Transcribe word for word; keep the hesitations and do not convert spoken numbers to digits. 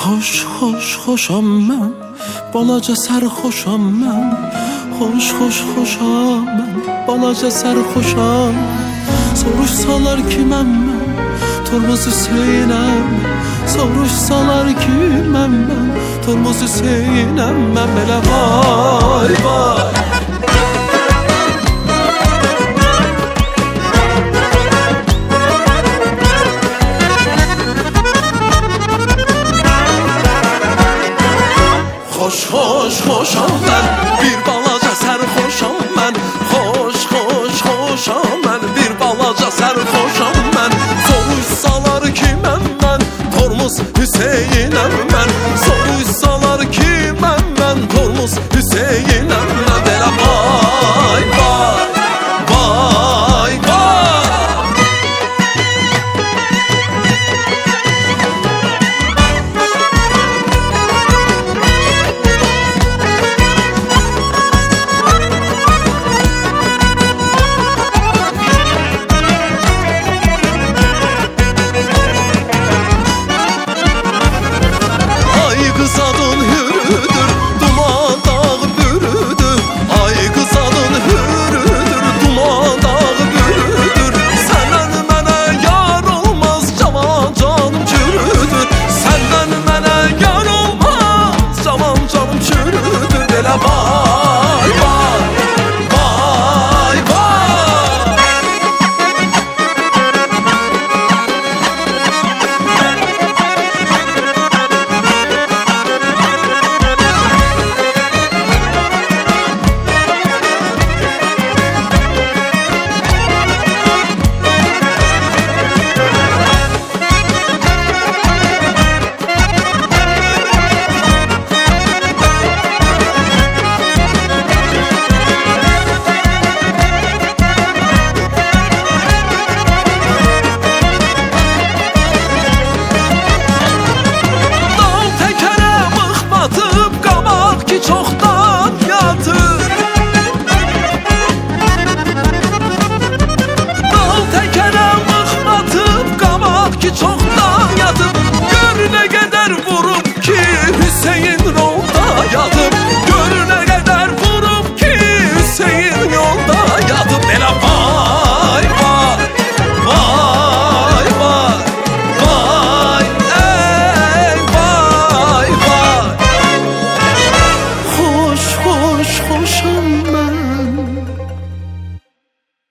Xoş, xoş, xoşam mən, balaca sərxoşam mən. Xoş, xoş, xoşam mən, balaca sərxoşam. Soruşsalar ki mən mən, Tormuz Hüseynəm. Soruşsalar ki mən mən, Tormuz Hüseynəm. Mən belə vay vay. Xoş, xoş, xoşam mən, bir balaca sərxoşam mən. Xoş, xoş, xoşam mən, bir balaca sərxoşam mən. Soruşsalar ki mən mən, Tormuz Hüseynəm mən. Soruşsalar ki mən mən, Tormuz Hüseynəm mən. Belə vay vay, vay vay. Çoxdan yatır Dal təkərə mıxmatıb qabaq ki çoxdan yatıb. Gör nə qədər vurub ki Hüseyin yolda yatıb. Gör nə qədər vurub ki Hüseyin yolda yatıb. Belə vay vay, vay vay, vay ey vay vay. Xoş, xoş, xoşam mən,